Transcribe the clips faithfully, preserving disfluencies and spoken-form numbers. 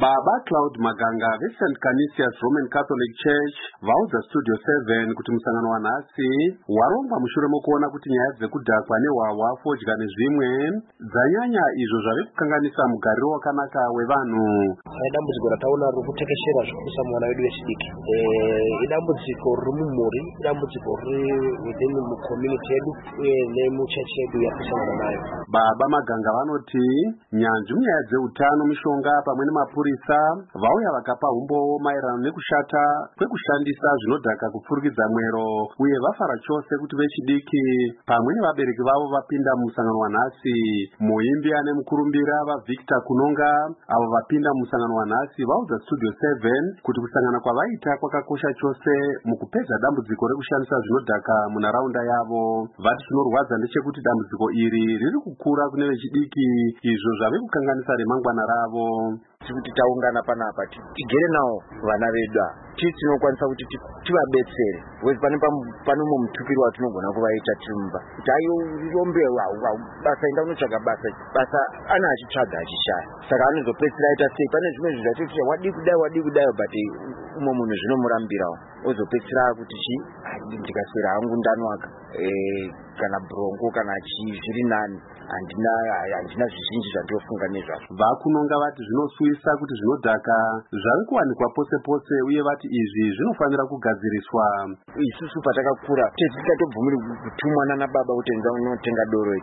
Baba Claude Maganga veSaint Canisius Roman Catholic Church vaudza Studio seven kuti musangano wanhasi warongwa mushure mokuona kuti nyaya dzekudhakwa nehwahwa, fodya nezvimwe dzanyanya izvo zvave kukanganisa mugariro wakanaka wevanhu. Idambudziko rataona riri kutekeshera zvikuru mwana wedu wechidiki. Idambudziko riri mumhuri, idambudziko riri within mucommunity yedu uye nemuchechi yedu yatisangana nayo. Baba Maganga vanoti nyanzvi munyaya dzeutano, mishonga pamwe nemapurisa vauya vakapa umbowo maererano nekushata kwekushandisa zvinodhaka kupfurikidza mwero, uye vafara chose kuti vechidiki pamwe nevabereki vavo vapinda mumusangano wanhasi. Muimbi ane mukurumbira vaVictor Kunonga avo vapinda mumusangano wanhasi vaudza Studio seven kuti kusangana kwavaita kwakakosha chose mukupedza dambudziko rekushandisa zvinodhaka munharaunda yavo. Vati chinorwadza ndechekuti dambudziko iri riri kukura kune vechidiki, izvo zvave kukanganisa remangwana ravo. Kuti taungana panapa tigere nawo vana vedu titi tinokwanisa kuti tivabetsere wezi pane pane mumutupiri watinogona kuvaita timba kuti ayo rombe basa enda unotsvaga basa basa ana achitsvaga achishaya, saka anozopedzisira aita sei pane zvimwe zvinhu zvatoti wadi kudai wadi kudai but umwe munhu zvinomurambirawo ozopedzisira kuti chi ndikaswera hangu ndanwaka kana brongo kana chii zviri nani handina handina zvizhinji zvandofunga nezvazvo. Vakunonga vati zvinosuyisa kuti zvinodhaka zvave kuwanikwa pose pose, uye vati izvi zvinofanira kugadziriswa. Isusu patakakura tisikatobvumiri kutumwana nababa kuti enda unotenga doro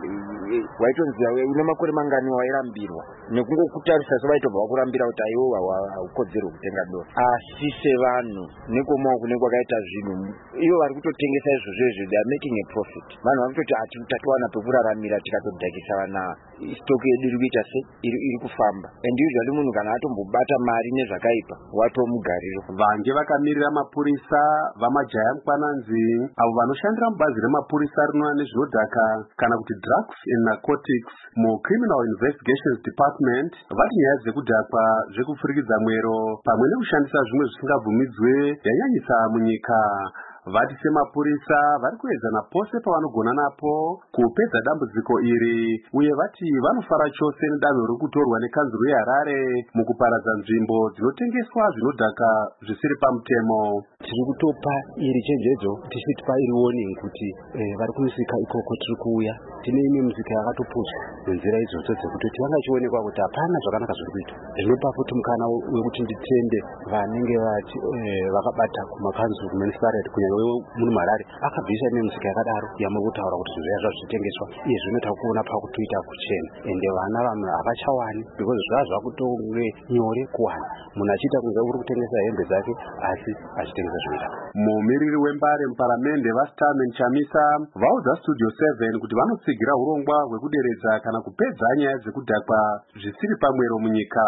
waitonziva une makore mangani wairambirwa nekungokutarisa sevaitobva vakurambira kuti aiwo haukodzero kutenga doro. Asi sevanhu nekomawo kune kwakaita zvinhu ivo vari kutotengesa izvozvo izvo they are making a profit. Vanhu vari kutoti hatatowana pekuraramira tikatodhakisa vana stock yedu iri kuita se iri kufamba, and usually munhu kana atombobata mari nezvakaipa watomugariro. Vange vakamirira mapurisa vamajaya mukwananzi avo vanoshandira mubazi remapurisa rinoona nezvinodhaka kana kuti drugs and narcotics mucriminal investigations department vati nyaya dzekudhakwa zvekupfurikidza mwero pamwe nekushandisa zvimwe zvisingabvumidzwe yanyanyisa munyika. Vati semapurisa vari kuedzana pose pavanogona napo kupedza dambudziko iri, uye vati vanofara chose nedanho riri kutorwa nekanzuro yeHarare mukuparadza nzvimbo dzinotengeswa zvinodhaka zvisiri pamutemo. Tiri kutopa iri chenjedzo tichitipa iri warning kuti vari kumusika ikoko tiri kuuya tine imwe musika yakatopuzwa nenzira idzodzo dzekutoti vangachionekwa kuti hapana zvakanaka zviri kuita. Zvinopa futi mukana wekuti nditende vanenge vati vakabata kumakanzuro kumunicipality kunyanya munhu Harare akabvisa nemusika yakadaro yamuri kutaura kuti zvinhu zvazvo zvitengeswa iye zvinoita kuona pakutoita kuchena, ende vana vamwe havachawani because zvava zvakutove nyore kuwana munhu achiita kunge uri kutengesa hembe dzake asi achitengesa zvinodhaka. Mumiriri wembare muparamende vaStarman Chamisa vaudza Studio seven kuti vanotsigira urongwa hwekuderedza kana kupedza nyaya dzekudhakwa zvisiri pamwero munyika.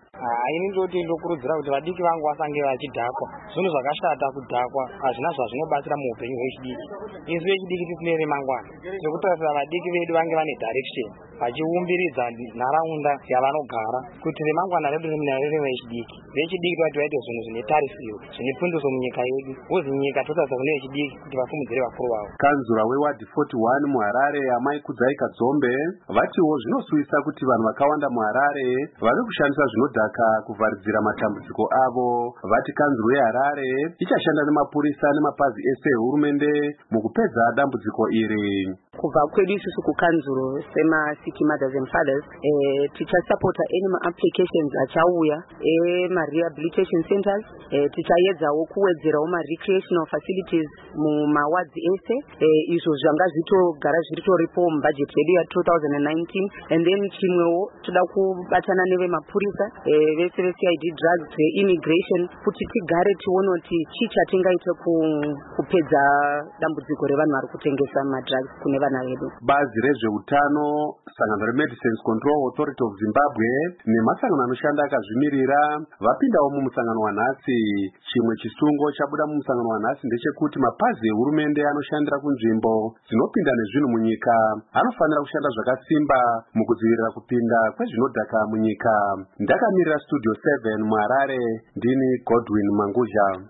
Ini ndoti ndokurudzira kuti vadiki vangu vasange vachidhakwa. Zvinhu zvakashata kudhakwa hazvina zvazvinobatsira muupenyu hwechidiki. Isu vechidiki tisine remangwana nekutarisa vadiki vedu vange vane direction vachiumbiridza nharaunda yavanogara kuti remangwana redu rimunarere vechidiki. Vechidiki vati vaite zvinhu zvine tarisiro zvine fundiso munyika yedu, uzi nyika totarisa kune vechidiki kuti vasimudzire vakuru vavo. Kanzura wewadi forty-one muHarare Amai Kudzai Kadzombe vatiwo zvinosuyisa kuti vanhu vakawanda muHarare vave kushandisa zvinodhaka kuvharidzira matambudziko avo. Vati kanzuro yeHarare ichashanda nemapurisa nemapazi ese ehurumende mukupedza dambudziko iri. Kubva kwedu isusu kukanzuro sema-city mothers and fathers eh, tichasapota any ma-applications achauya ema-rehabilitation centers, eh, tichaedzawo kuwedzerawo ma-recreational facilities mumawadzi ese, eh, izvo zvanga zvitogara zviritoripo mubudget yedu ya-twenty nineteen. And then chimwewo toda kubatana nevemapurisa eh, vese ve-C I D drugs ve-immigration kuti tigare tione kuti chii chatingaite kupedza dambudziko revanhu vari kutengesa madrugs kune vana vedu. Bazi rezveutano, sangano reMedicines Control Authority of Zimbabwe nemasangano anoshanda akazvimirira vapindawo mumusangano wanhasi. Chimwe chisungo chabuda mumusangano wanhasi ndechekuti mapazi ehurumende anoshandira kunzvimbo dzinopinda nezvinhu munyika anofanira kushanda zvakasimba mukudzivirira kupinda kwezvinodhaka munyika. Ndakamirira Studio seven muHarare, ndini Godwin Manguzha.